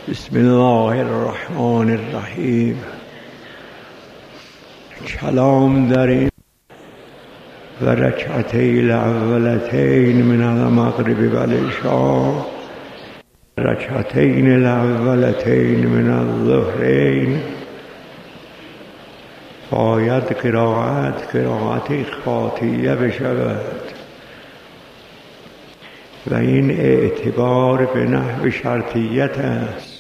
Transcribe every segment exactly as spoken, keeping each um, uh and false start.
بسم الله الرحمن الرحیم. کلام در این و رکعتی الاولتین من المغرب و العشاء، رکعتین الاولتین من الظهرین، باید قرائت قرائت اخفاتیه بشود و این اعتبار به نحو شرطیت است.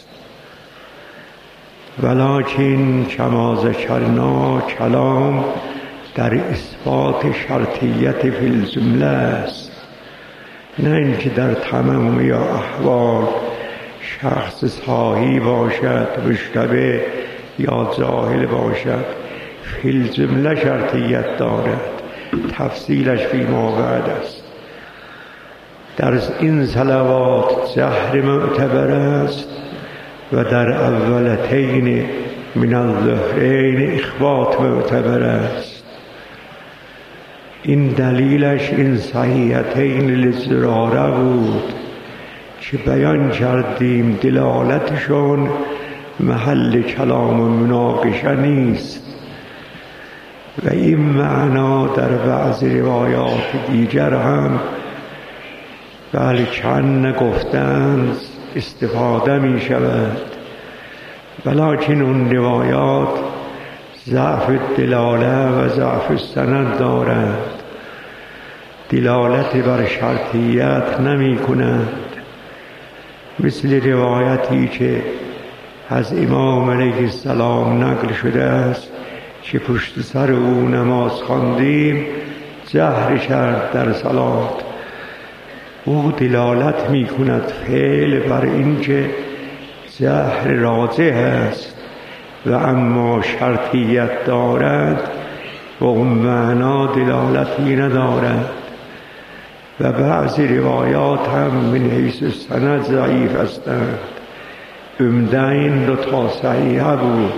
ولکن کما ذکرنا کلام در اثبات شرطیت فی الجمله است، نه اینکه در تمام یا احوال شخص صاحی باشد، مشتبه یا جاهل باشد. فی الجمله شرطیت دارد، تفصیلش فیما بعد است. در این صلوات جهر معتبر است و در اولتین من الظهرین اخفات معتبر است. این دلیلش این صحیحتین للضراره بود که بیان کردیم دلالتشون محل کلام و مناقشه نیست و این معنا در بعض روایات دیگر هم بله کن گفتند استفاده می شود، ولیکن اون روایات ضعف دلاله و ضعف سند دارد، دلالت بر شرطیت نمی کند. مثل روایتی که از امام علیه السلام نقل شده است که پشت سر او نماز خواندیم جهر کرد در صلات. او دلالت می کند فعل بر این که جهر راجح است و اما شرطیت دارد و اون معنا دلالتی ندارد و بعضی روایات هم من حیث سند ضعیف هستند. عمده این دو تا صحیحه بود،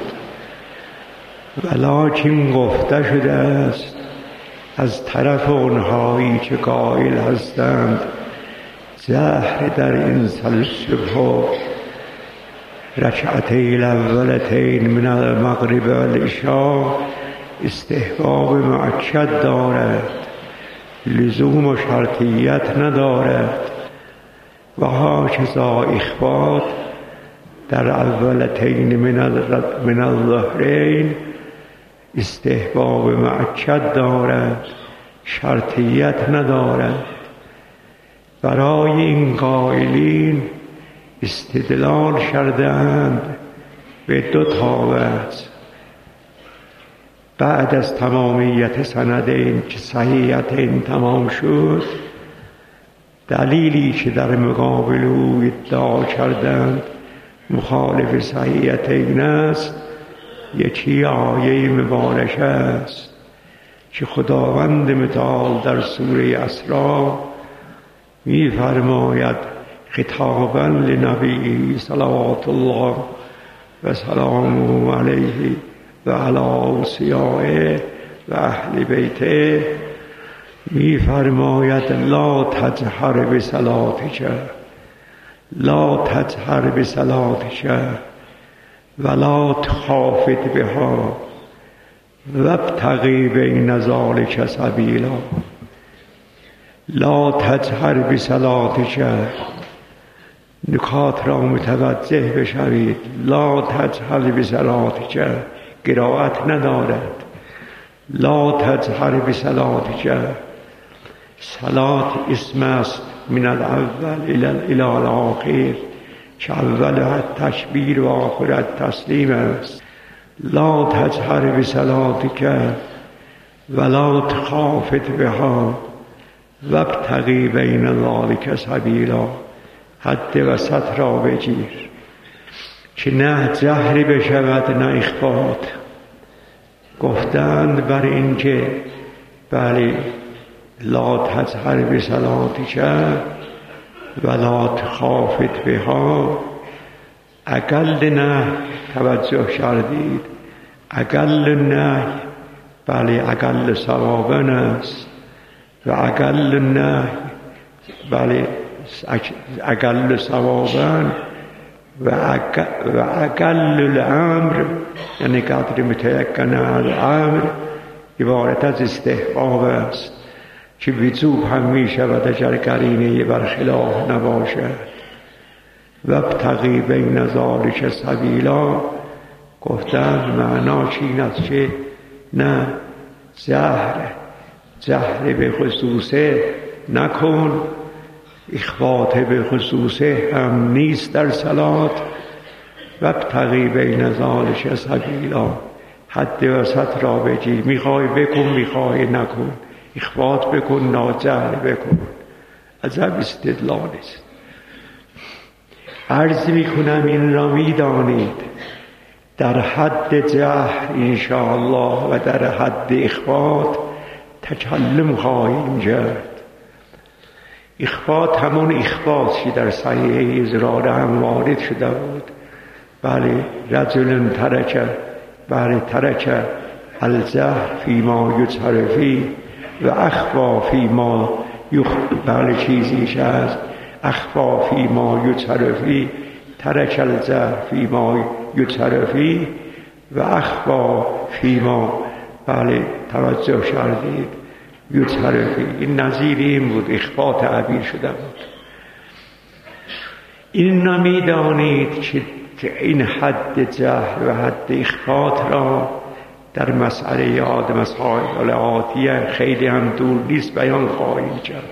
ولکن گفته شده است از طرف اونهایی که قائل هستند جهر در این صبح و رکعتی الاولتین من المغرب و العشاء استحباب مؤکد دارد، لزوم و شرطیت ندارد. و هاکذا اخفات در اولتین من الظهرین استحباب مؤکد دارد، شرطیت ندارد. برای این قائلین استدلال کردند به دو تا وجه بعد از تمامیت سندین که صحیحتین تمام شد. دلیلی که در مقابل او ادعا کردند مخالف صحیحتین است، یکی آیه مبارکه است که خداوند متعال در سوره اسراء می فرماید خطابا لنبی صلوات الله و سلامه علیه و علی اوصیائه و اهل بیته، می فرماید لا تجهر بصلاتک لا تجهر بصلاتک ولا تخافت بها وابتغی بین ذلک سبیلا. لا تجهر بصلاتک، نکات را متوجه بشوید. لا تجهر بصلاتک قرائت ندارد. لا تجهر بصلاتک، صلات اسم است من الاول الى الاخر که اولها تکبیر و آخرت تسلیم است. لا تجهر بصلاتک ولا تخافت بها وابتغی بین ذلک سبیلا. حد وسط را بگیر که نه جهری بشود نه اخفات. گفتند بر این که بله لا تجهر بصلاتک ولا تخافت بها، اقل نه توجه کردید، اقل نه بله اقل ثوابن است و اقل نه بله اقل ثوابن و اقل الامر یعنی قدر متیقن الامر عبارت از استحباب است که وجوب هم می شود اگر قرینه برخلاف نباشد. و ابتغی بین ذلک سبیلا گفتن معناش این است که نه جهر جهر به خصوصه نکن، اخفات به خصوصه هم نیست در صلات. و ابتغی بین ذلک سبیلا حد وسط را بگیر، میخوای بکن میخوای نکن، اخفات بکن ناجهر بکن. عجب استدلال است. عرض میکنم این را میدانید در حد جهر انشاءالله و در حد اخفات تکلم خواهیم کرد. اخفات همون اخفاتی در صحیح ازرار هم وارد شده بود. بله رجل ترک بله ترک الجهر فیما یجهر و اخفا فیما یخ بله چیزیش هست اخفا فیما یجهر فی ترک الجهر فیما یجهر فی و اخفا فیما بله توجه کردید یجهر فی. این نظیر این بود، اخفا تعبیر شده بود. این نمیدانید که این حد جهر و حد اخفات را در مسئله یاد مسائل آتیه خیلی هم دور نیست بیان خواهیم کرد.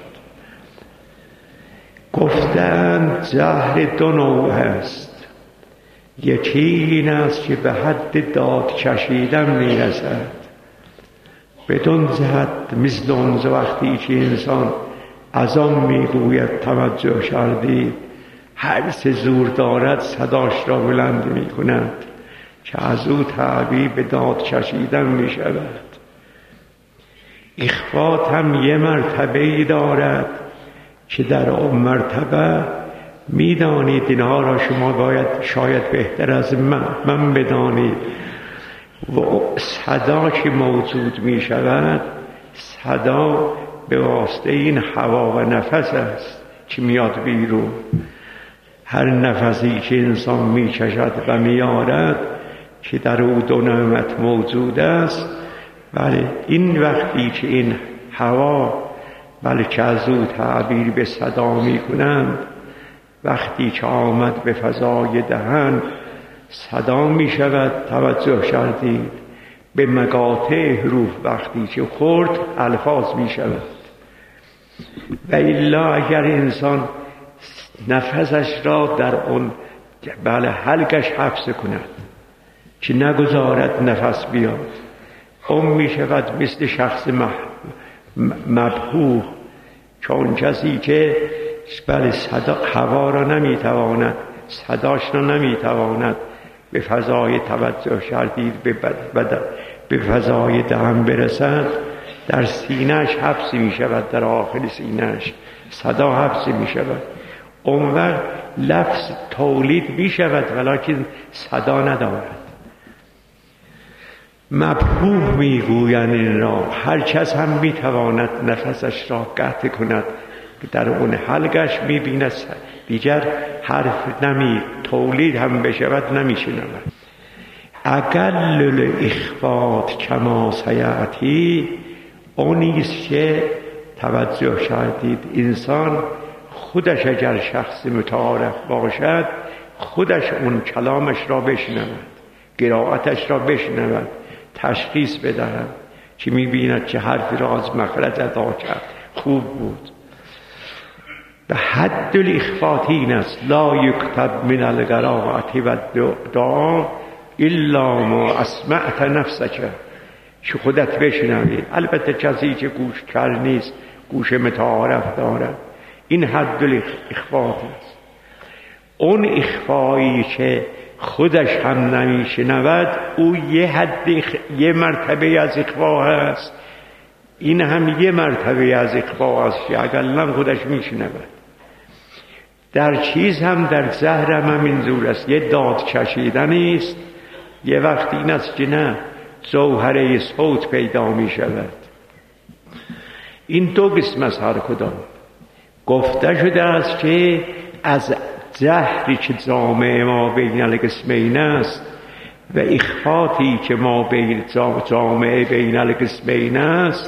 گفتند جهر دو نوع است. یکی این است که به حد داد کشیدن میرسد، بدون جهت مثل اون وقتی که انسان از آن میگوید توجه کردی هر سه زور دارد صداش را بلند می کند که از او تعبیر به داد کشیدن می شود. اخفات هم یه مرتبه دارد که در اون مرتبه می دانید اینها را شما باید شاید بهتر از من, من بدانید. و صدا که موجود می شود صدا به واسطه این هوا و نفس است که میاد بیرون. هر نفسی که انسان می کشد و می آرد که در او دو نعمت موجود است. بله این وقتی که این هوا بله که از او تعبیر به صدا می کنند، وقتی که آمد به فضای دهن صدا می شود. توجه کردید به مقاطع حروف وقتی که خورد الفاظ می شود. و الا اگر انسان نفسش را در اون بله حلقش حبس کند که نگذارد نفس بیاد، اون می شود مثل شخص مبهوح، چون کسی که بله صدا هوا را نمی تواند صداش را نمی تواند به فضای توجه کردید به بدن به فضای دهن برسد، در سینهش حبس می شود، در آخر سینهش صدا حبس می شود. اون وقت لفظ تولید می شود ولیکن صدا ندارد. مبهوح می گویند این را. هر کس هم می تواند نفسش را قطع کند که در اون حلقش می بیند دیگر حرف نمی تولید هم بشود نمی شنود. اقل الاخفات کما سیأتی اونیست که توجه کردید انسان خودش اگر شخص متعارف باشد خودش اون کلامش را بشنود، قرائتش را بشنود، تشخیص بدهد که می‌بیند که حرف را از مخرج ادا کرد خوب بود. به حد الاخفات این است لا یکتب من القراءة و الدعاء الا ما اسمعت نفسک، که خودت بشنوی. البته کسی که گوش کر نیست، گوش متعارف دارد، این حد الاخفات است. اون اخفایی که خودش هم نمیشنود او یه حد یه مرتبه از اخفا هست، این هم یه مرتبه از اخفا است که اقلا خودش میشنود. در چیز هم در زهر هم همین زور است، یه داد کشیدن است، یه وقت این است که نه جوهره صوت پیدا می شود. این دو قسم از هر کدام گفته شده است که از زهری که جامعه ما بین القسمین است و اخفاتی که ما بین جامعه بین القسمین است،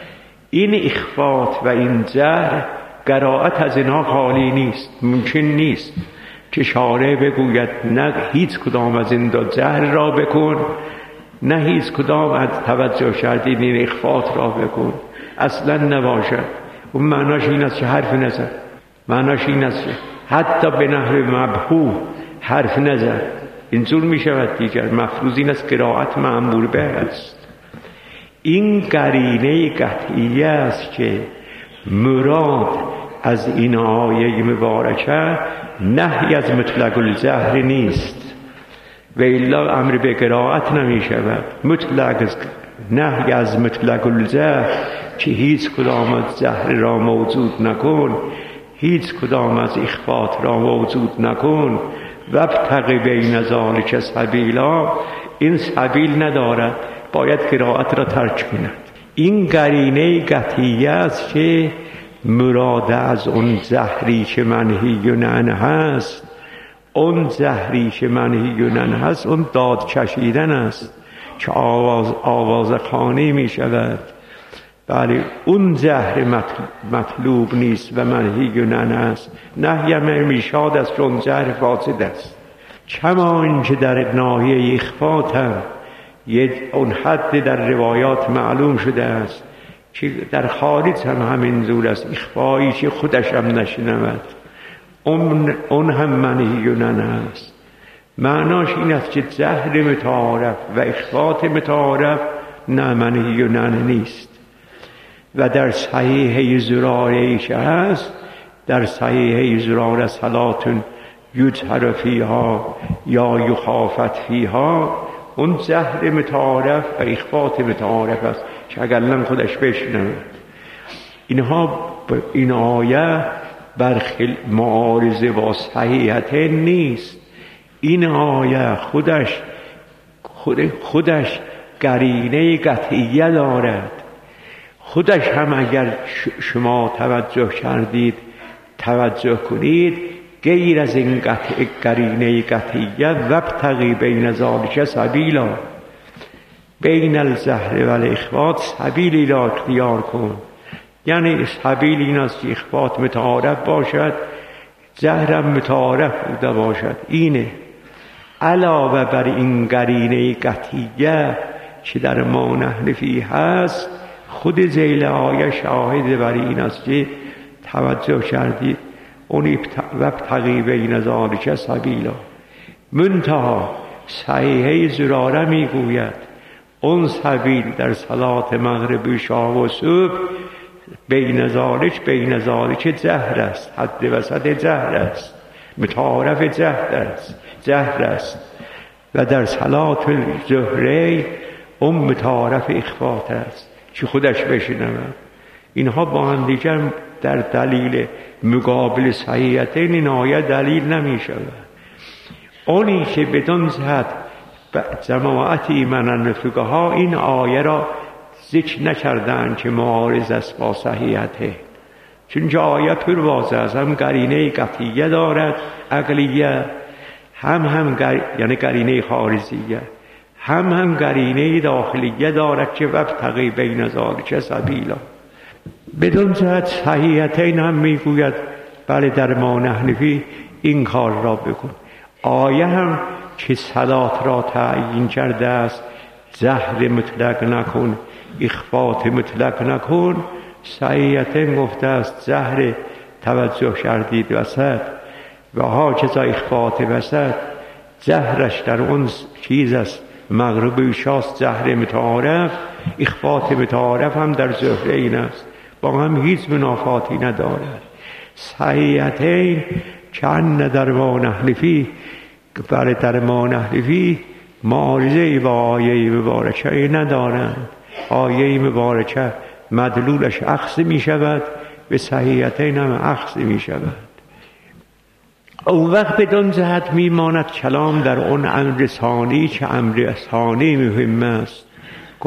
این اخفات و این زهر قرائت از اینها خالی نیست. ممکن نیست که شارع بگوید نه هیچ کدام از این دو زهر را بکن، نه هیچ کدام از توجه کردید این اخفات را بکن. اصلا نباشد. اون معناش این است که حرف نزد. معناش این است حتی به نحو مبهو حرف نزد. اینجور می شود دیگر. مفروض این است قرائت مأمور به است. این قرینه قطعیه است که مراد از این آیه مبارکه نهی از مطلق الزهر نیست و الا امر به قرائت نمی شود. مطلق نهی از مطلق الزهر که هیچ کدام از زهر را موجود نکن، هیچ کدام از اخفات را موجود نکن و ابتغ بین ذلک سبیلا، این سبیل ندارد، باید قرائت را ترک کند. این قرینه قطعیه است که مراد از اون زهری که منهی عنه هست، اون زهری که منهی عنه هست اون داد کشیدن است که آواز آواز خانی می شود. بله اون زهر مطلوب نیست و منهی عنه است. نهی میشاد است اون زهر فاسد است. کما اینکه در ناحیه اخفات هم اون حد در روایات معلوم شده است که در خارج هم همین زور است. اخفایی که خودش هم نشنود اون, اون هم منهی عنه است. معناش این است که زهر متعارف و اخفات متعارف نه منهی عنه نیست. و در صحیحه زراره که هست، در صحیحه زراره صلاتون یجهر فیها یا یخافت فیها، اون زهر متعارف و اخفات متعارف است که اگر خودش بشنود. اینها این آیه برخل معارضه با صحیحت نیست. این آیه خودش خود خودش قرینه قطعیه دارد. خودش هم اگر شما توجه کردید توجه کنید، غیر از این قطع قرینه قطعیه وابتغی بین ذلک سبیلا، بین الزهر و الاخفات سبیلی را اختیار کن. یعنی سبیل این است که اخفات متعارف باشد، زهرم متعارف بوده باشد. اینه علاوه بر این قرینه قطعیه که در ما نحن فیه هست، خود ذیل آیه شاهد بر این است که توجه کردید اون وابتغی بین ذلک سبیلا. منتها صحیحه زراره میگوید اون سبیل در صلات مغرب شام و صبح بین ذلک بین ذلک زهر است، حد وسط زهر است، متعارف زهر است زهر است و در صلات الظهر اون متعارف اخفات است که خودش بشنود. اینها با هم دیگر در دلیل مقابل صحیحتین این آیه دلیل نمی شود. اونی که بدون جهت جماعتی من فقها این آیه را ذکر نکردند که معارض است با صحیحته، چون آیه پر واضح است، هم قرینه قطعیه دارد عقلیه، هم هم گر... یعنی قرینه خارجیه، هم هم قرینه داخلیه دارد که وابتغی بین ذلک سبیلا. بدون جهت صحیحتین هم میگوید بله در ما نحن فیه این کار را بکن. آیه هم که صلات را تعیین کرده است، زهر مطلق نکن، اخفات مطلق نکن. صحیحتین گفته است زهر توجه کردید وسط و ها چیزا اخفات وسط، زهرش در اون چیز است مغرب شاست زهر متعارف، اخفات متعارف هم در زهر این است، با هم هیچ منافاتی ندارد. صحیحتین چند در ما نحن فیه، برای در ما نحن فیه معارضه با آیه مبارکه ندارند. آیه مبارکه مدلولش اخذ می شود، به صحیحتین هم اخذ می شود. اون وقت بدون جهت می ماند کلام در اون امر ثانی که امر ثانی مهم است.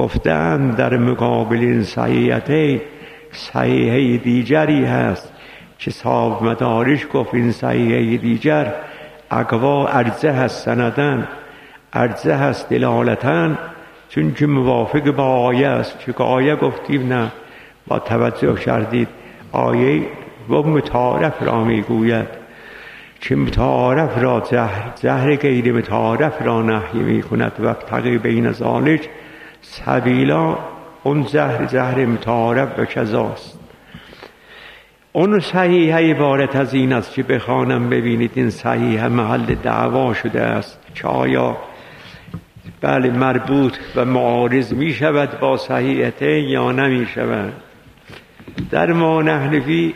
گفتند در مقابل این صحیحتین صحیحه دیگری هست که صاحب مدارج گفت این صحیحه دیگر اقوا عرضه هست سندن، عرضه هست دلالتن، چون که موافق با آیه است. چون که آیه گفتیم نه، با توجه کردید آیه و متعارف را میگوید که متعارف را زهر، زهر غیر متعارف را نهی میکند و تقی بین ذالک سبیلا. اون زهر زهر متعارف و کذاست. اون صحیحه عبارت از این است که بخوانم ببینید این صحیحه محل دعوا شده است که آیا بله مربوط و معارض می شود با صحیحته یا نمی شود. در ما نحنفی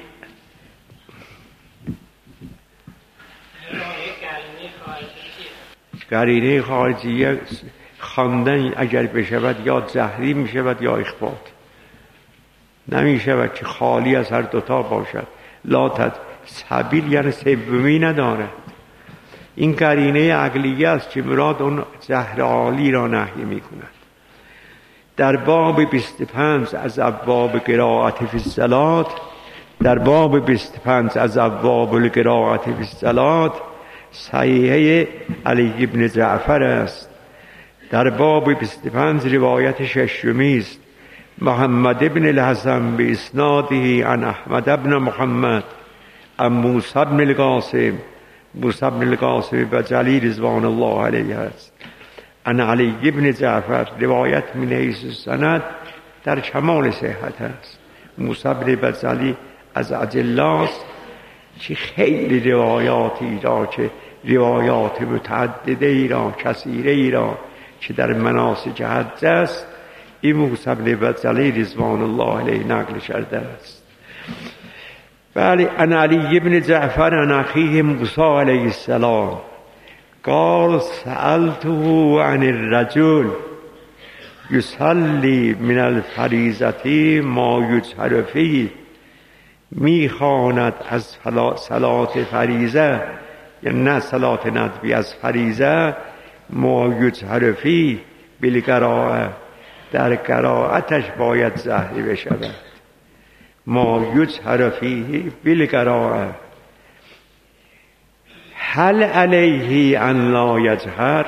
قرینه خارجیه خواندن اگر بشود یا زهری می شود یا اخبات، نمی شود که خالی از هر دوتا باشد. لا تد سبیل یعنی سومی ندارد. این قرینه عقلیه است که مراد اون زهر عالی را نهی می کند. در باب بیست و پنج از ابواب قرائت فی الصلاة، در باب بیست و پنج از ابواب القرائت فی الصلاة صحیحه علی بن جعفر است. در باب بیست و پنج روایت ششمی است، محمد بن الحسن به اسناده عن احمد بن محمد عن موسی بن القاسم، موسی بن القاسم بجلی رضوان الله علیه است، عن علی بن جعفر. روایت من حیث السند در کمال صحت است. موسی بن بجلی از اجلاست که خیلی روایاتی را که روایات متعدده ای را کثیره ای را که در مناسک حج است، این موسی بن بجلی رضوان الله علیه نقل کرده است. بله، عن علی بن جعفر عن اخیه موسی علیه السلام قال سألته عن الرجل یصلی من الفریضة ما یجهر فیه، میخواند از صلات فریضه، یا نه صلات ندبی، از فریضه ما یجهر فیه بالقراءه، در قرائتش باید زهری بشود. ما یجهر فیه بالقراءه هل علیه ان لا یجهر،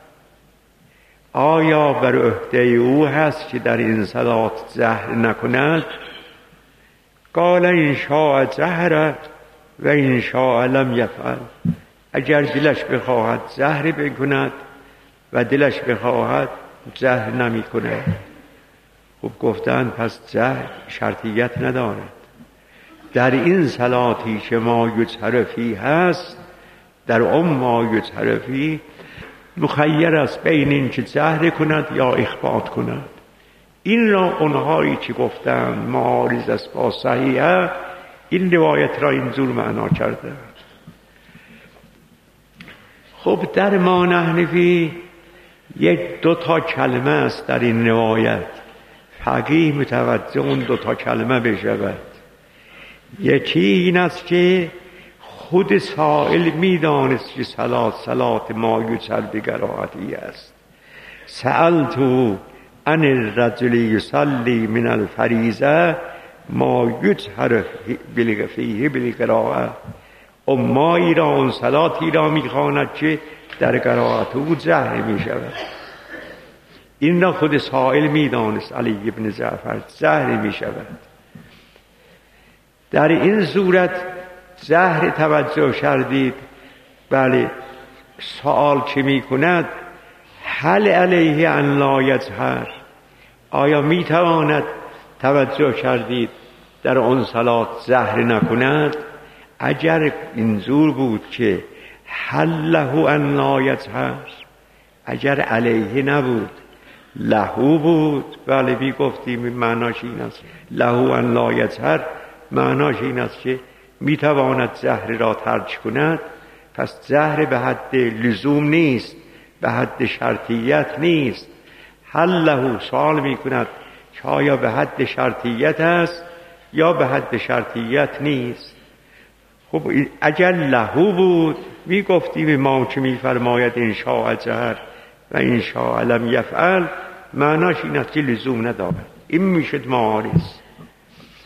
آیا بر عهده او هست که در این صلات زهر نکند؟ قال ان شاء جهر و ان شاء لم یفعل، اگر دلش بخواهد زهر بکند و دلش بخواهد زهر نمی کند. خب گفتن پس زهر شرطیت ندارد. در این صلاتی که ما یجهر فیه هست، در اون ما یجهر فیه مخیر است بین این که زهر کند یا اخبات کند. این را اونهایی که گفتن معارض است با صحیحه، این روایت را اینجور معنا کرده. خب در ما نحنفی یک دو تا کلمه است در این روایت، فقیه متوجه اون دو تا کلمه بشود. یکی این است که خود سائل میدانست که صلات صلات ما یجهر بقراءتی است. سألتو عن الرجل یصلی من الفریضه ما یجهر فیه بالقراءه، امایی را اون صلاتی را میخواند که در قرائت او زهر میشود. این را خود سائل میدانست، علی بن جعفر، زهر میشود. در این صورت زهر توجه کردید. بله، سوال چه میکند؟ هل علیه ان لا یجهر، آیا میتواند توجه کردید در اون صلات زهر نکند؟ اگر اینجور بود که هل له ان لا یجهر، اگر علیه نبود لهو بود، بله بی گفتیم معناش این است لهو ان لا یجهر، معناش این است که میتواند زهر را ترک کند. پس زهر به حد لزوم نیست، به حد شرطیت نیست. هل له، سوال میکند که آیا به حد شرطیت است یا به حد شرطیت نیست. خب اگر لهو بود می گفتیم ما که می فرماید ان شاء جهر و ان شاء لم یفعل، معناش این است که لزوم ندارد، این میشد معارض.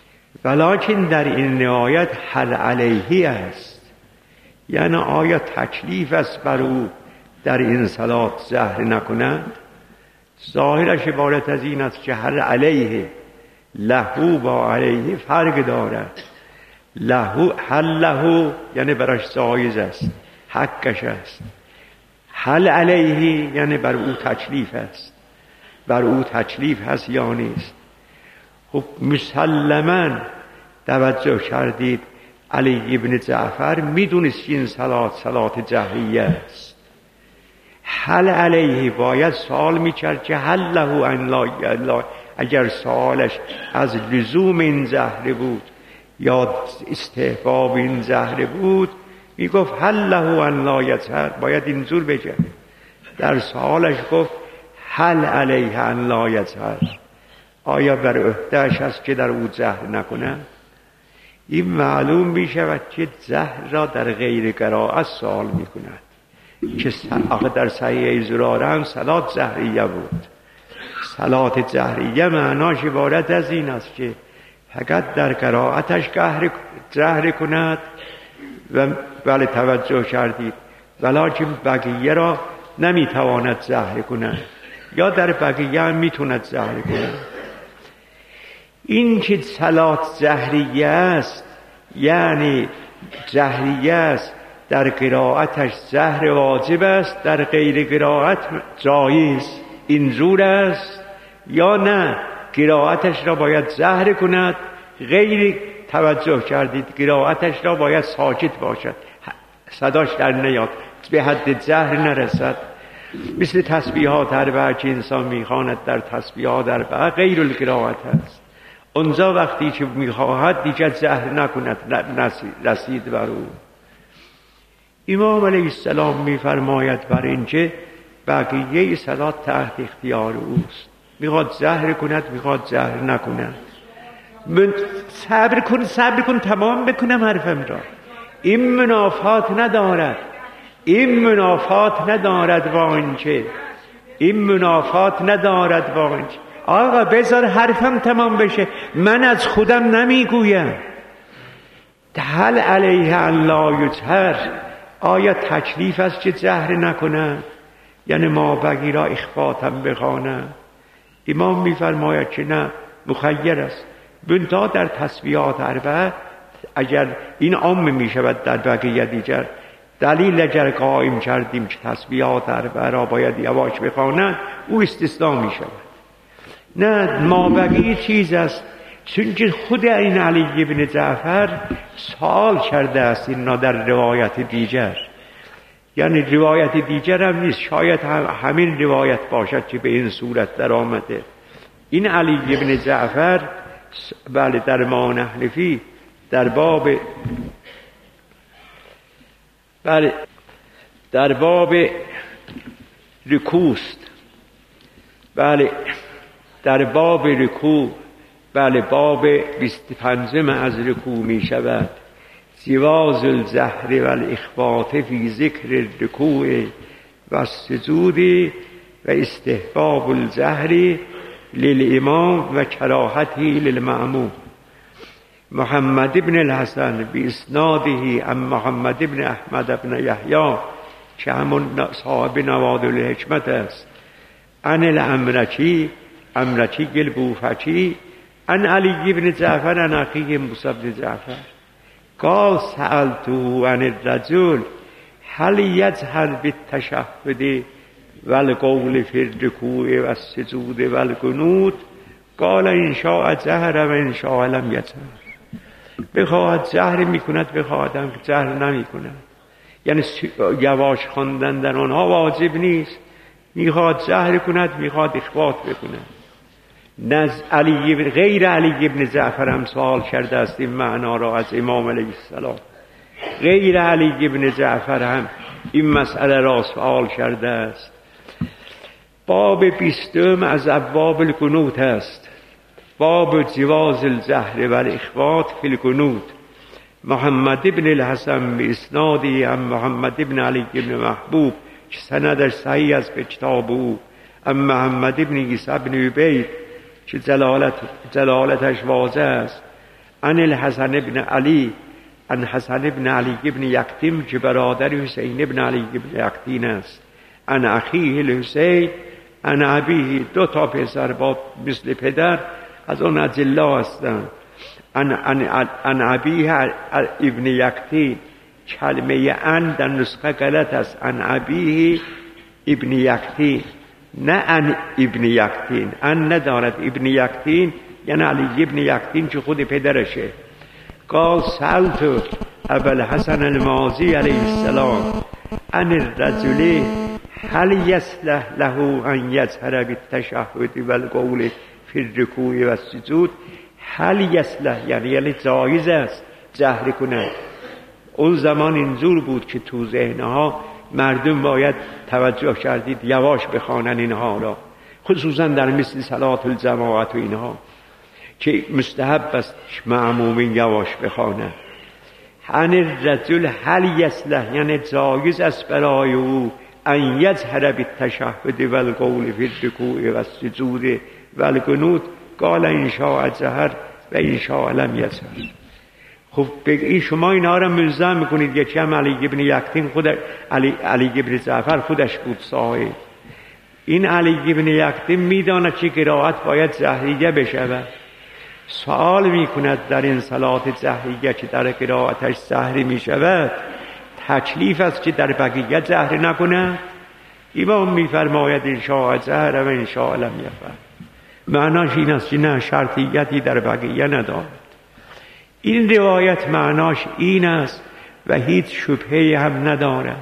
ولیکن در این روایت هل علیه است، یعنی آیا تکلیف است بر او در این صلات زهر نکند؟ ظاهرش عبارت از این است که هل علیه، لهو با علیه فرق دارد. لهو هل لهو یعنی برش جایز است، حقش است. هل علیه یعنی بر او تکلیف است، بر او تکلیف هست یا نیست. خب مسلماً توجه کردید علی ابن جعفر میدونست این صلات صلات جهریه است. هل علیه باید سوال میکرد که هل له ان لا، اگر سوالش از لزوم این زهره بود یا استحباب این زهره بود میگفت هل له ان لا یطهر، باید اینجور بگه. در سوالش گفت هل علیه ان لا یطهر، آیا بر عهده‌اش است که در او زهر نکنه؟ این معلوم می شود که زهر را در غیر قرائت سوال می کند که در صحیح زراره هم صلات زهریه بود. صلات زهریه معناش عبارت از این است که فقط در قرائتش زهر کند و بله توجه کردید، ولیکن بقیه را نمی تواند زهر کند یا در بقیه هم می تواند زهر کند. این که صلات زهریه است یعنی زهریه است، در قرائتش زهر واجب است، در غیر قرائت جایز. اینجور است یا نه قرائتش را باید زهر کند، غیر توجه کردید قرائتش را باید ساکت باشد، صداش در نیاد، به حد زهر نرسد. مثل تسبیحات اربعه که انسان میخواند در تسبیحات اربعه غیر القرائت است، اونجا وقتی که میخواهد دیگر زهر نکند رسید بر او. امام علیه السلام میفرماید بر اینکه بقیه صلات تحت اختیار اوست، میخواد زهر کند میخواد زهر نکند. من صبر کن صبر کن تمام بکنم حرفم را. این منافات ندارد، این منافات ندارد با اینکه این منافات ندارد با اینکه آقا بذار حرفم تمام بشه، من از خودم نمیگویم. هل علیه ان لا یطهر، آیا تکلیف است که زهر نکنه؟ یعنی ما بقی را اخفاتم بخوانه؟ امام میفرماید که نه، مخیر است. بنتا در تسبیحات اربعه اگر این عام میشود در بقیه دیگر دلیل اگر قائم کردیم که تسبیحات اربعه را باید یواش بخوانند او استثناء میشود. نه، ما بقیه چیز است، چون خود این علی ابن جعفر سوال کرده است اینا در روایت دیگر، یعنی روایت دیگر هم نیست، شاید هم همین روایت باشد که به این صورت در آمده. این علی ابن جعفر بله در ما نحنفی در باب بله در باب رکوست، بله در باب رکوع، بله باب بیست و پنجم از رکوع می شود. جواز الزهر و الاخفات فی ذکر الرکوع و السجود و استحباب الزهر للامام و کراهتی للمأموم. محمد ابن الحسن باسناده عن محمد ابن احمد ابن یحیی که همون صاحب نوادر الحکمت است، عن الامرکی امرکی البوفکی عن علی ابن جعفر عن اخیه موسی بن جعفر قال سألته عن الرجل هل یجهر بالتشهد والقول في الركوع والسجود والقنوت قال ان شاء جهر و ان شاء لم یجهر. بخواهد جهر میکند بخواهد هم جهر نمیکند، یعنی یواش خواندن در آنها واجب نیست، میخواد جهر کند میخواد اخفات بکند. نز علی غیر علی ابن جعفر هم سوال کرده است این معنا را از امام علیه السلام، غیر علی ابن جعفر هم این مسئله را سوال کرده است. باب بیستم از ابواب القنوت است، باب جواز الجهر و الاخفات فی القنوت. محمد ابن الحسن باسنادی عن محمد ابن علی ابن محبوب که سندش صحیح است به کتاب او، عن محمد ابن عیسی ابن عبید که جلالت جلالتش واضح است، عن الحسن ابن علی، عن حسن ابن علی ابن یکتیم که برادر حسین ابن علی ابن یکتین است، عن اخیه الحسین، عن ابیه، دو تا پسر با مثل پدر از اون اجلا هستند. عن عن عن ابیه ابن یکتین، کلمه ان در نسخه غلط است، عن ابیه ابن یکتین نه عن ابن یکتین، ان ندارد. ابن یکتین یعنی علی ابن یکتین که خود پدرشه. قال سألت ابا الحسن المازی علیه السلام عن الرجل هل یصلح له ان یجهر بالتشهد والقول فی الرکوع و السجود. هل یصلح یعنی یعنی جایز است جهر کنند. اون زمان اینجور بود که تو ذهنها مردم باید توجه کردید یواش بخوانن اینها را، خصوصا در مثل صلات الجماعت و اینها که مستحب است مأمومین یواش بخوانند. عن الرجل هل یصلح یعنی جایز است برای او ان یجهر بالتشهد والقول فی الرکوع و السجود والقنوت. قال ان شاء جهر و ان شاء لم یجهر. خب این شما اینا را ملزم میکنید. یکی هم علی ابن یکتین خود علی علی ابن جعفر خودش بود صاحب. این علی ابن یکتین میداند که قرائت باید جهریه بشود. سوال میکند در این صلات جهریه که در قرائتش جهری میشود تکلیف است که در بقیه جهر نکند. امام میفرماید ان شاء جهر و ان شاء لم یفعل. معناش این است که نه شرطیتی در بقیه ندارد. این روایت معناش این است و هیچ شبهه هم ندارد.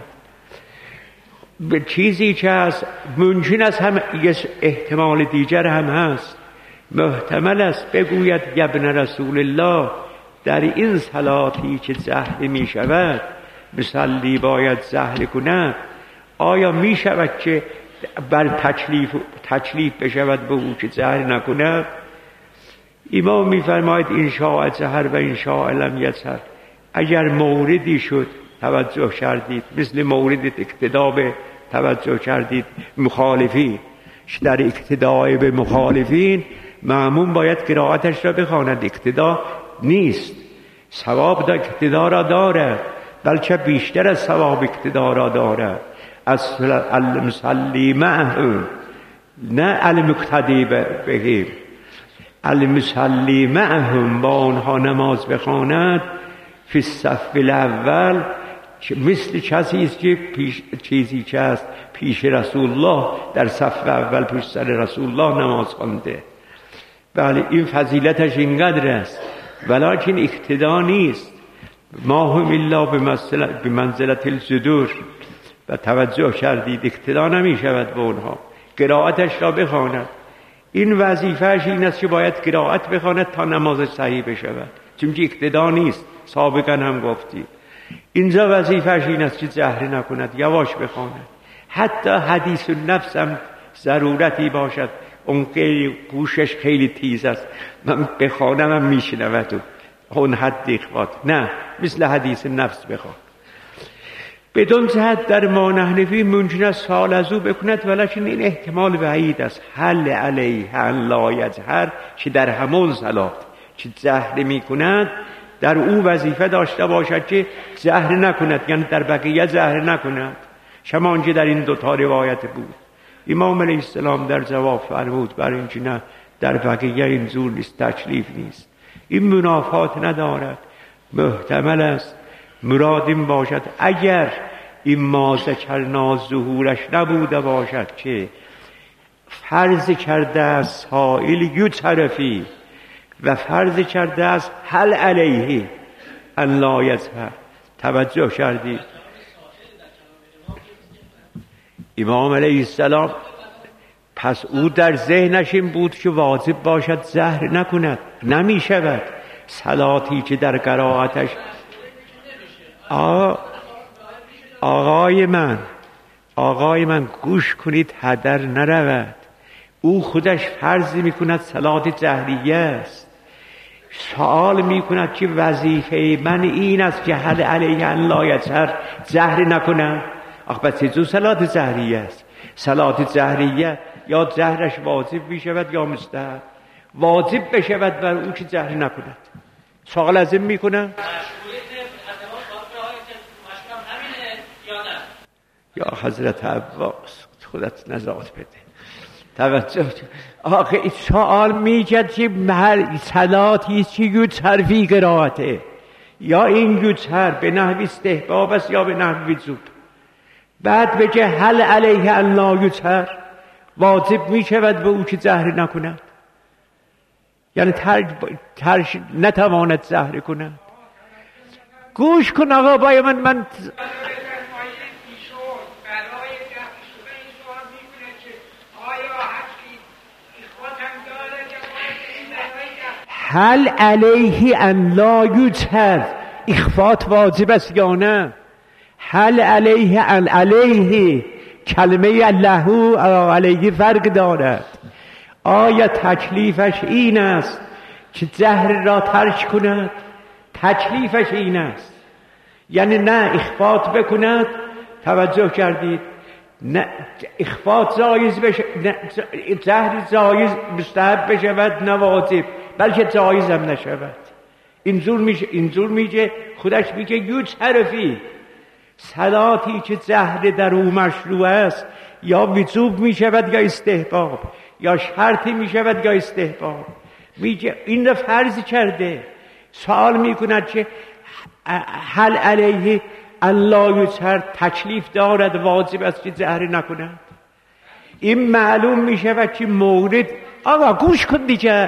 به چیزی که از ممکن است هم احتمال دیگر هم هست. محتمل است بگوید ابن رسول الله در این صلاتی که جهر می شود مصلی باید جهر کند. آیا می شود که بر تکلیف تکلیف بشود به او که جهر نکند؟ امام می فرماید ان شاء جهر و ان شاء لم یجهر. اگر موردی شد توجه کردید مثل مورد اقتدا به توجه کردید مخالفین، در اقتدای به مخالفین مأموم باید قرائتش را بخواند. اقتدا نیست، ثواب دا اقتدا را دارد، بلکه بیشتر از ثواب اقتدا را دارد. از المصلی معهم نه المقتدی بهم. المصلی معهم با آنها نماز بخواند فی الصف الاول مثل کسی است که پیش چیزی که است پیش رسول الله در صف اول پیش سر رسول الله نماز خوانده. بله این فضیلتش اینقدر است، ولیکن اقتدا نیست. ما هم الا به منزلت الصدور. و توجه کردید اقتدا نمی شود به اونها، قرائتش را بخواند. این وظیفهش این است که باید قرائت بخواند تا نمازش صحیح بشود، چون که اقتدا نیست. سابقا هم گفتی اینجا وظیفهش این است که جهر نکند، یواش بخواند. حتی حدیث النفس هم ضرورتی باشد، اون خیلی گوشش خیلی تیز است، من بخوانم هم میشنود اون حد اخوات. نه، مثل حدیث نفس بخوان. بدون جهت در ما نحنفی ممکن است سوال از او بکند، ولیکن این احتمال بعید است. حل علیه ان لا یجهر که در همون صلات که جهر میکند در او وظیفه داشته باشد که جهر نکند، یعنی در بقیه جهر نکند، شمانجه در این دوتا روایت بود. امام علیه السلام در جواب فرمود برای اینکه نه در بقیه این زور نیست، تکلیف نیست، این منافات ندارد. محتمل است مراد این باشد اگر این ما ذکرنا ظهورش نبوده باشد که فرض کرده است سائل یجهر و فرض کرده است هل علیه ان لا یجهر. توجه کردید؟ امام علیه السلام پس او در ذهنش این بود که واجب باشد جهر نکند، نمی شود. صلاتی که در قرائتش آقا آقای من آقای من گوش کنید هدر نرود. او خودش فرض میکند صلات جهریه است، سوال میکند که وظیفه من این است که هل علیه ان لا یجهر، جهر نکنم. آخه پس چه صلات جهریه است؟ صلات جهریه یا جهرش واجب میشود یا مستحب. واجب بشود بر او که جهر نکند. سوال از این میکنم یا حضرت عباس خودت نزاد بده توجه. آخه این سوال میکرد که هر صلاتی چی گوتر فی قرائته، یا این گوتر به نحو استحباب است یا به نحو وجوب. بعد بگه هل علیه ان لا یوتر، واجب میشود به او که زهر نکند، یعنی تر ترش نتواند زهر کند. گوش کن آقا بای من من هل علیه ان لا یوتر، اخفات واجب است یا نه؟ هل علیه ان علیه کلمه لهو علیه فرق دارد. آیا تکلیفش این است که زهر را ترک کند؟ تکلیفش این است، یعنی نه اخفات بکند. توجه کردید؟ نه اخفات جایز بشه، نه زهر جایز مستحب بشود نه واجب، بلکه جایز هم نشود. اینجور میشه اینجور میگه خودش میگه یوت حرفی صلاتی که زهر در او مشروع است یا وجوب میشود یا استحباب، یا شرطی میشود یا استحباب. میگه این را فرض کرده. سوال میکند که هل علیه الله یوتر، تکلیف دارد واجب است که زهر نکند. این معلوم میشود که مورد آقا گوش کن دیگه،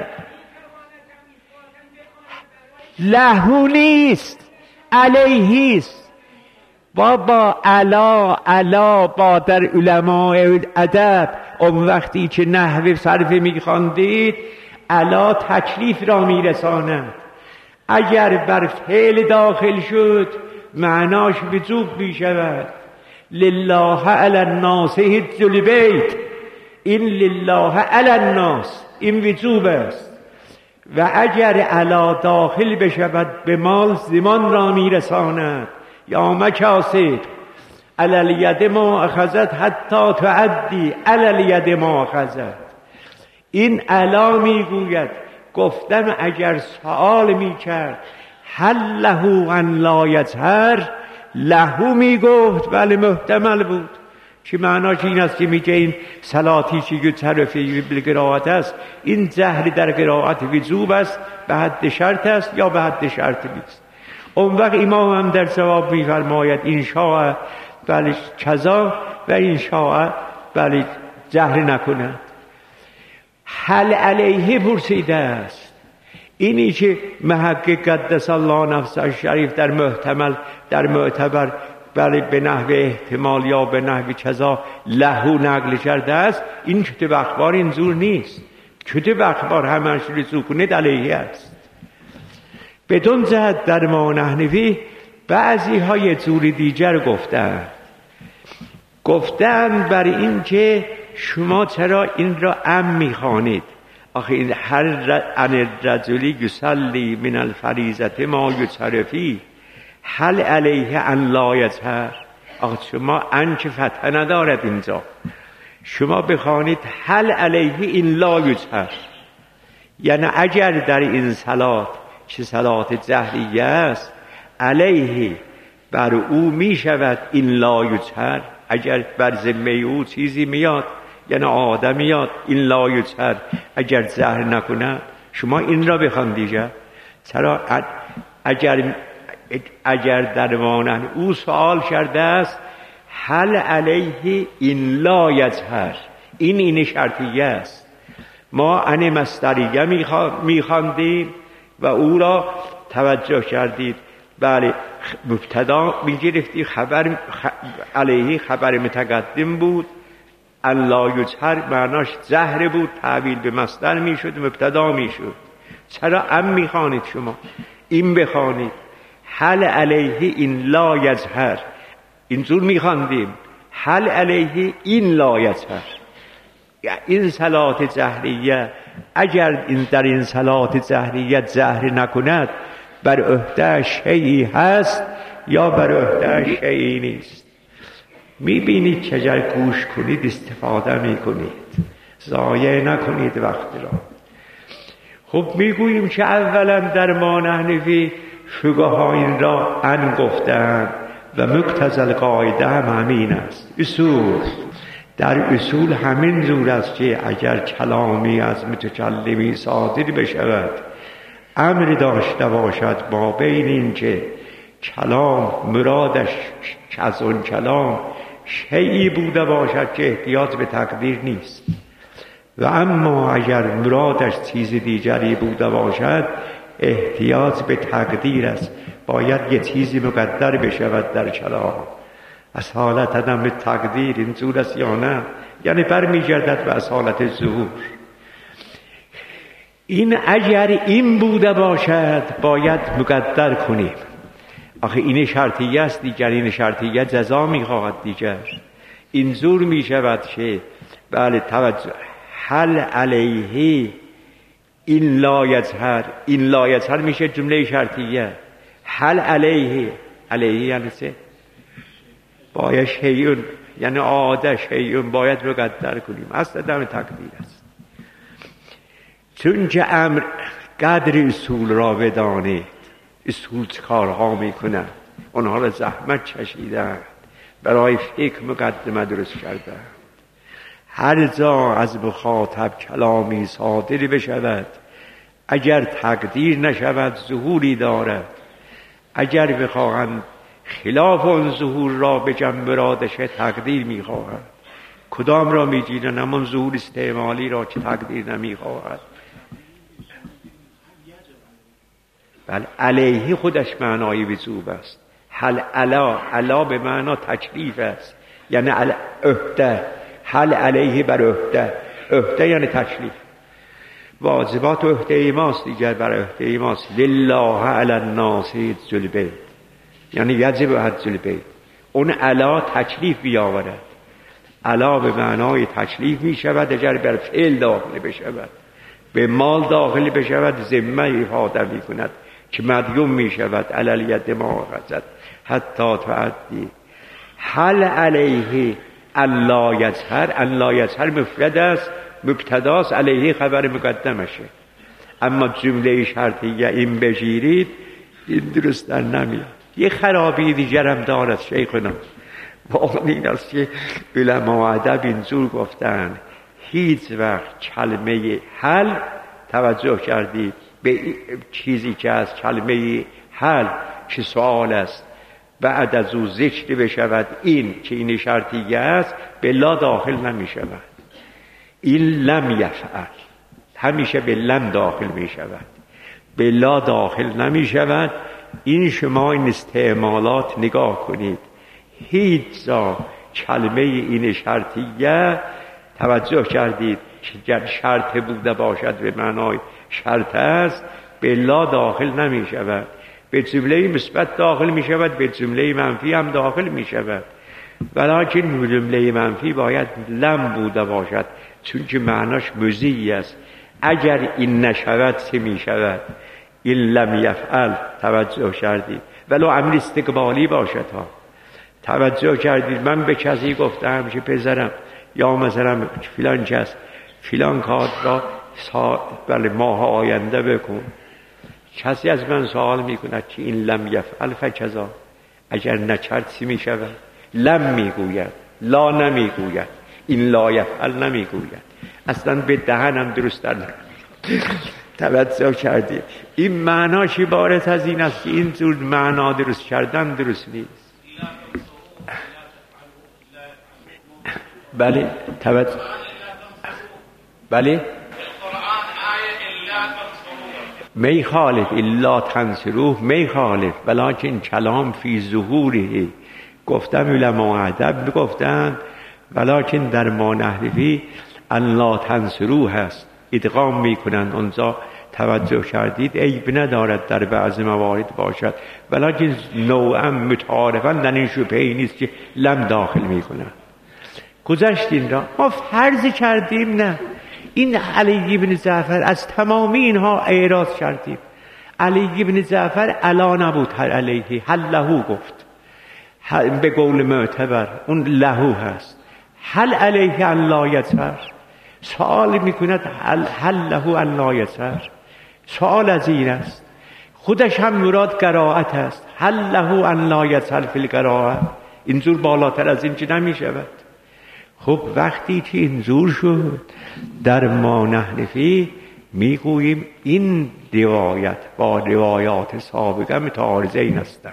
لهو نیست علیه است. بابا علا علا با در علماء ادب اون وقتی که نحو صرف میخواندید علا تکلیف را میرساند. اگر بر فعل داخل شد معناش وجوب میشود. لله علی الناس حج البیت، این لله علی الناس این وجوب است. و اگر علا داخل بشود به مال زمان را میرساند. یا مکاسد علی الید ما اخذت حتی تعدی علی الید ما اخذت. این علا میگوید. گفتم اگر سوال میکرد هل لهو ان لا یطهر، لهو میگفت بله محتمل بود که معناش این است که میگه این صلاتی که طرفی بالقرائت است، این زهر در قرائت وجوب است، به حد شرط است یا به حد شرط نیست. اون وقت امام هم در جواب میفرماید این شاء بله کذا و این شاء بله زهر نکند. هل علیه پرسیده است. اینی که محقق قدس الله نفسه شریف در محتمل در معتبر بله به نحو احتمال یا به نحو کذا لهو نقل کرده است. این کتب اخبار اینجور نیست. کتب اخبار همش رجوع کنید علیه است. بدون جهت در ما نحنفی بعضی های جور دیگر گفتن گفتن بر این که شما چرا این را ام میخوانید. آخه این هر ان الرجلی یصلی من الفریضه ما یطرفی هل علیه ان لا یطهر. آخه شما ان که فتحه ندارد اینجا، شما بخوانید هل علیه این لا یطهر، یعنی اگر در این صلات که صلات جهریه است علیه بر او می شود این لا یطهر، اگر بر ذمه او چیزی میاد یعنی آدم میاد این لا یطهر اگر زهر نکنه شما این را بخواندید. چرا اگر اگر در مانند او سوال کرده است هل علیه این لا یطهر، این این شرطیه است. ما ان مصدریه میخواندیم و او را توجه کردید بله مبتدا میگرفتی خبر علیه خبر متقدم بود، ان لا یطهر معناش زهر بود، تعبیل به مصدر میشد مبتدا میشد. چرا ام میخوانید شما؟ این بخوانید هل علیه این لا یطهر، اینجور میخواندیم هل علیه این لا یطهر. این صلات جهریه اگر این در این صلات جهریه زهر نکند بر عهده شیئی هست یا بر عهده شیئی نیست. میبینید که اگر گوش کنید استفاده میکنید، ضایع نکنید وقت را. خب میگوییم که اولا در ما نحنفی فقها این را ان گفتند و مقتضی القاعده هم همین است. اصول در اصول همین جور است که اگر کلامی از متکلمی صادر بشود امر داشته باشد ما بین این که کلام مرادش از اون کلام شیئی بوده باشد که احتیاج به تقدیر نیست و اما اگر مرادش چیز دیگری بوده باشد احتیاج به تقدیر است، باید یه چیزی مقدر بشود در کلام. از حالت عدم تقدیر این جور است یا نه؟ یعنی برمیگردد به از حالت ظهور. این اگر این بوده باشد باید مقدر کنیم. آخه این شرطیه است دیگر، این شرطیه جزا میخواهد دیگر. این زور میشود که بله توجه حل علیه این لا یظهر، این لا یظهر میشه جمله شرطیه. حل علیه، علیه یعنی چه؟ باید شیعون یعنی عاده شیعون باید مقدر کنیم. اصلا دم تقدیر است. چون که امر قدر اصول را بدانید، اصول چه کارها میکنند، اونها را زحمت چشیدند، برای فکر مقدمه درست کردند. هر جا از مخاطب کلامی صادر بشود اگر تقدیر نشود ظهوری دارد. اگر بخواهند خلاف اون ظهور را بجن مرادش تقدیر میخواهد. کدام را میگیرن؟ همون ظهور استعمالی را که تقدیر نمیخواهد. بل علیه خودش معنای وجوب است. حل علا، علا به معنا تکلیف است، یعنی عهده. حل علیه بر عهده، عهده یعنی تکلیف. واجبات عهده ایماست دیگر، بر عهده ایماست. لله علی الناس حج البیت، یعنی یجب حج البیت. اون علا تکلیف بیاورد. علا به معنای تکلیف می شود اگر بر فعل داخل بشود، به مال داخل بشود ذمه افاده می کند که مدیون می شود. علی ید ما غزد حتی تعدی. حل علیه الا یظهر، الا یظهر مفرد است، مبتداست، علیه خبر مقدمشه. اما جمله شرطیه این بگیرید این درست در نمیاد. یه خرابی دیگر هم دارد شیخنا. واقعا این است که علما ادب اینجور گفتن هیچ وقت کلمه حل، توجه کردید به چیزی که از کلمه حل که سوال است بعد از او ذکر بشود این که این شرطیه است به لا داخل نمی شود. این لم یفعل همیشه به لم داخل می شود، به لا داخل نمی شود. این شما این استعمالات نگاه کنید، هیچ جا کلمه این شرطیه توجه کردید که شرط بوده باشد به معنای شرط است به لا داخل نمی شود. به جمله مثبت داخل می شود، به جمله منفی هم داخل می شود. ولیکن جمله منفی باید لم بوده باشد چون که معناش مضی است. اگر این نشود چه می شود؟ این لم یفعل. توجه کردید ولو امر استقبالی باشد ها. توجه کردید من به کسی گفتم که پسرم یا مثلا فلان کس فلان کار را سا... بله ماه آینده بکن. کسی از من سوال میکند که این لم یفعل فکذا، اگر نکرد چی میشود؟ لم میگوید، لا نمیگوید، این لا یفعل نمیگوید. اصلا به دهنم درست در توجه کردید. این معناش عبارت از این است که این جور معنا درست کردن درست نیست. بله توجه بله می خالف الا تنصروه می خالف ولکن کلام فی ظهوره. گفتم علما ادب گفتند ولکن در ما نحوی ان لا تنصروه هست، ادغام میکنند اونجا. توجه کردید عیب ندارد در بعض موارد باشد، ولکن نوعا متعارفا در این شبهه نیست که لم داخل میکنند. گذشتین را ما فرض کردیم نه. این علی بن جعفر از تمامی اینها اعراض کردیم. علی بن جعفر علا نبود، هر علیه هل لهو گفت به قول معتبر، اون لهو هست. هل علیه ان لا یظهر، سوال میکند هل, هل لهو ان لا یظهر. سوال از این است. خودش هم مراد قرائت است. هل له ان لا یسهل فی القراءه، اینجور بالاتر از این چه نمی شود. خب وقتی که اینجور شد در ما نحن فیه میگوییم این روایت با روایات سابقه متعارضین هستند.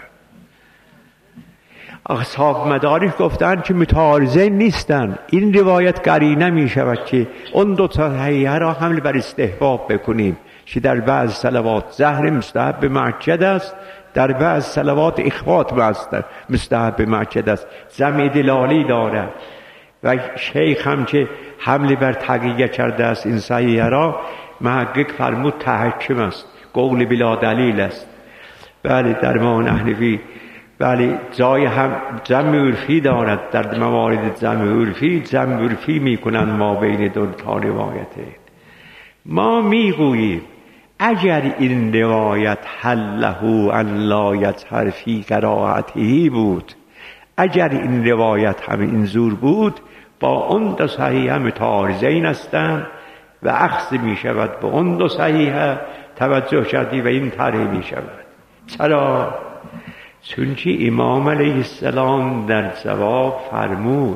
اصحاب مدارک گفتن که متعارضین نیستند. این روایت قرینه می شود که اون دو صحیحه را حمل بر استحباب بکنیم که در بعض صلوات ظهر مستحب به مؤکد است، در بعض صلوات اخبات مستحب به مؤکد است. جمع دلالی دارد و شیخ هم که حمل بر تقیه کرده است این صحیحه را، محقق فرمود تحکم است، قول بلا دلیل است. بله در ما نحن فیه بله جای هم جمع عرفی دارد. در موارد جمع عرفی جمع عرفی میکنن ما بین دو تا روایته. ما میگوییم اگر این روایت هل له ان لا یسهر فی قراءته بود، اگر این روایت هم اینجور بود با اون دو صحیحه متعارضین هستند و اخذ می شود به اون دو صحیحه توجه کردی و این طرح می شود. چرا؟ چونکه امام علیه السلام در جواب فرمود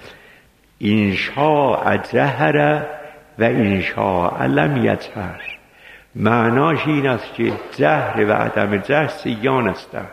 ان شاء جهر و ان شاء لم یجهر. معناش این است که جهر و عدم جهر سیان هستند،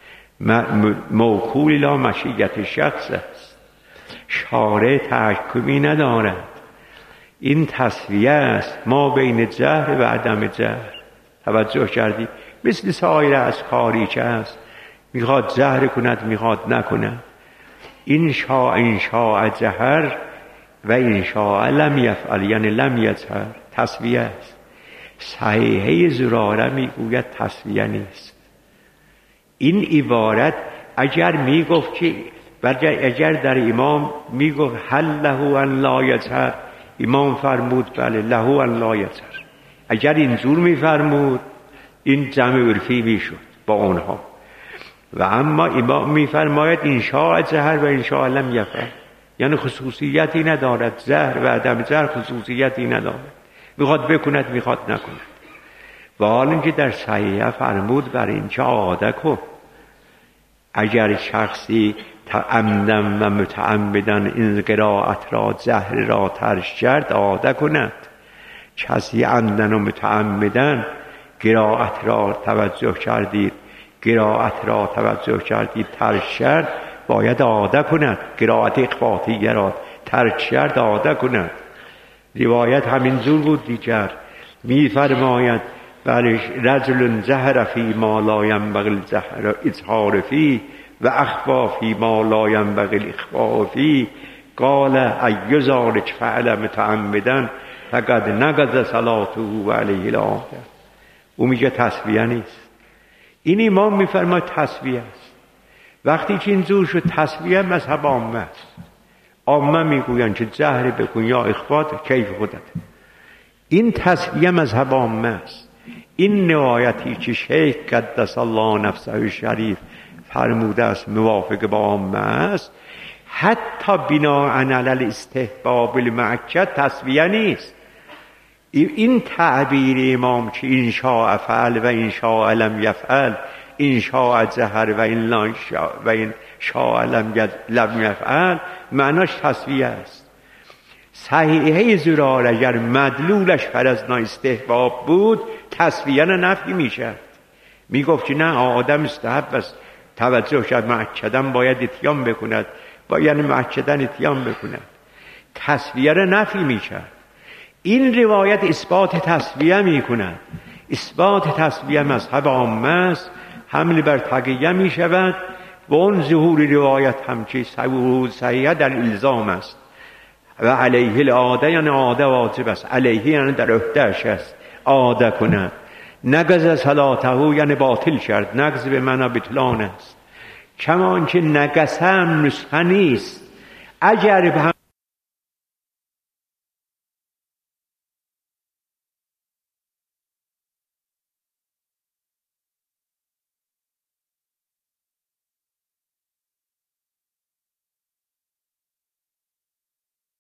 موکول لا مشیت شخص است، شارع تحکمی ندارد. این تسویه است ما بین جهر و عدم جهر. توجه کردی؟ مثل سایر از کاری که است، میخواد جهر کند میخواد نکند. این شاء این شاء جهر و این شاء لم یفعل یعنی لم یجهر، تسویه است. صحیحه زراره میگوید تسویه نیست. این عبارت اگر میگفت که اگر در امام میگفت هل له ان لا یجهر، امام فرمود بله له ان لا یجهر. اگر اینجور میفرمود این جمع عرفی میشد با اونها. و اما امام میفرماید ان شاء جهر و ان شاء لم یفعل، یعنی خصوصیتی ندارد. جهر و عدم جهر خصوصیتی ندارد، میخواد بکند میخواد نکند. و حال اینکه در صحیحه فرمود بر اینکه عاده کن، اگر شخصی عمدن و متعمدن این قرائت را جهر را ترک کرد عاده کند. کسی عمدن و متعمدن قرائت را توجه کردید قرائت را توجه کردید ترک کرد باید عاده کند. قرائت اخباطیه را ترک کرد عاده کند. روایت همین جور بود دیگر. می فرماید بله رجل جهر فی ما لا ینبغی الجهر اظهار فی و اخفا فی ما لا ینبغی الاخفاء فی، قال ای ذلک فعل متعمدا فقد نقض صلاته و علیه العاده. او میگه تسویه نیست. این امام میفرماید تسویه است. وقتی که اینجور شد تسویه مذهب عامه است. عامه میگوین که جهر بکن یا اخفات کیف خودت. این تسویه مذهب عامه است. این روایتی که شیخ قدس الله نفسه شریف فرموده است موافق با عامه است، حتی بنا علی الاستحباب المؤکد تسویه نیست. این تعبیر امام که این شاء فعل و این شاء لم یفعل، این شاء جهر و این لا شاء و این شاء لم لم یفعل، معناش تسویه است. صحیحه زراره اگر مدلولش فرض نا استحباب بود تسویه نفی میشد. میگفت که نه آدم مستحب است توجه شد مؤکدن باید اتیان بکند، باید مؤکدن اتیان بکند. تسویه نفی میشد. این روایت اثبات تسویه میکند. اثبات تسویه مذهب عامه است، حمل بر تقیه میشود و اون ظهور روایت هم که صحیحه در الزام است و علیه العاده یعنی عاده واجب است، علیه یعنی در عهده‌اش است عاده کند. نقض صلاته یعنی باطل کرد، نقض به معنی بطلان است. کمان که نقص هم نسخه نیست. اگر به